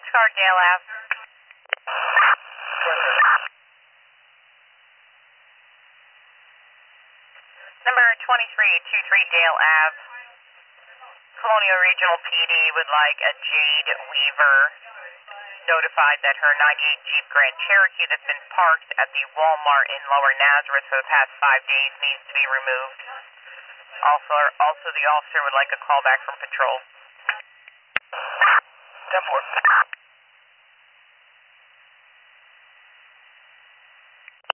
Scardale Ave. Number 2323 Dale Ave. Colonial Regional PD would like a Jade Weaver notified that her 98 Jeep Grand Cherokee that's been parked at the Walmart in Lower Nazareth for the past 5 days needs to be removed. Also the officer would like a call back from patrol. 10-4.